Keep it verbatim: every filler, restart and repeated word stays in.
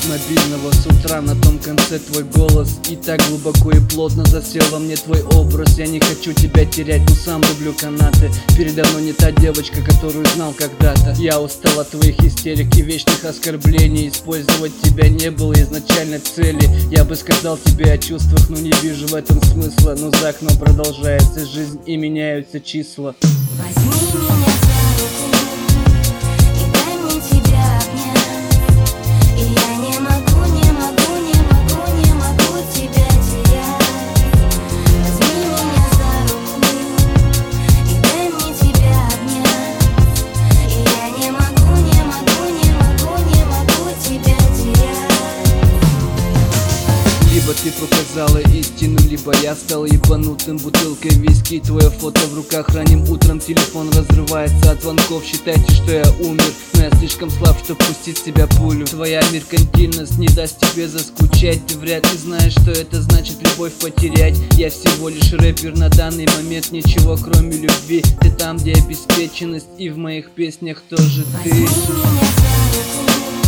мобильного с утра, на том конце твой голос. И так глубоко и плотно засел во мне твой образ. Я не хочу тебя терять, но сам люблю канаты. Передо мной не та девочка, которую знал когда-то. Я устал от твоих истерик и вечных оскорблений. Использовать тебя не было изначально цели. Я бы сказал тебе о чувствах, но не вижу в этом смысла. Но за окном продолжается жизнь и меняются числа. Возьми меня за руку и дай мне тебя обнять. И я не могу, не могу, не могу, не могу тебя терять. Возьми меня за руку и дай мне тебя обнять. И я не могу, не могу, не могу, не могу тебя терять. Либо ты показала истину, либо я стал ебанутым бутылкой виски. Твое фото в руках ранним утром, телефон разрывается от звонков. Считайте, что я умер, но я слишком слаб, чтобы пустить в себя пулю. Твоя меркантильность не даст тебе заскучать. Ты вряд ли знаешь, что это значит любовь потерять. Я всего лишь рэпер на данный момент, ничего кроме любви. Ты там, где обеспеченность, и в моих песнях тоже ты. Возьми меня за руку